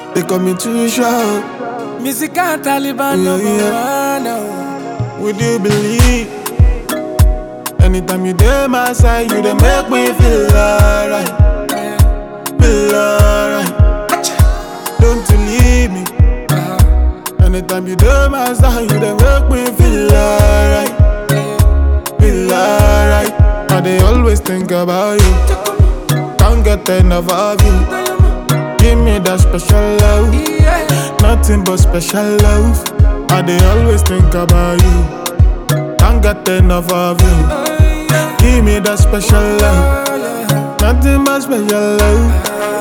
They call me too short. Musical Taliban number one. Would you believe? Anytime you dey my side, you dey make me feel alright. Feel alright. Don't you leave me. Anytime you dey my side, you dey make me feel alright. Feel alright. I dey always think about you. Can't get enough of you. Give me that special love. Nothing but special love. I dey always think about you. Can't get enough of you. Give me that special love. Nothing but special love.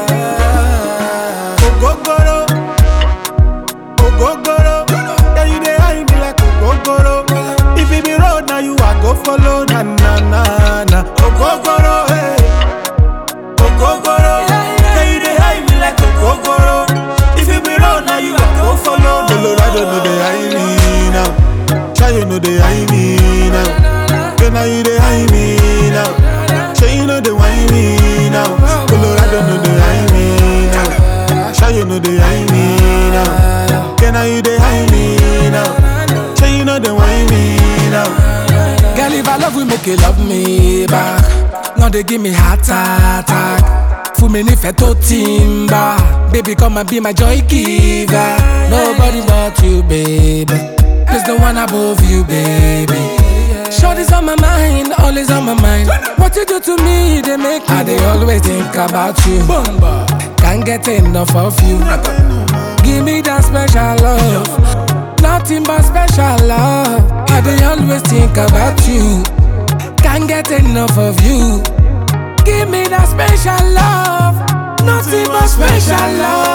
Ogogoro, ogogoro. Yeah, you dey hide me like ogogoro. If it be road, now you I go follow. Na na na na. Ogogoro, hey. Ogogoro. Yeah, you dey hide me like ogogoro. If it be road, now you I go follow. Colorado no dey hide me now. Chayo no dey hide me now. Girl, now you dey hide me now. Chayo no dey hide me now. Colorado no dey hide me now. Chayo no dey hide me now. Girl, now you dey hide me now. Chayo no dey hide me now. Girl, if I love you, make you love me back. Now they give me heart attack. Fún mi nífẹ̀ẹ́ tó timba. Baby, come and be my joy giver. Nobody but you, baby. There's no one above you, baby. Shorty's on my mind, always on my mind. What you do to me, they make me. I dey always think about you. Can't get enough of you. Give me that special love. Nothing but special love. I dey always think about you. Can't get enough of you. Give me that special love. Nothing but special love.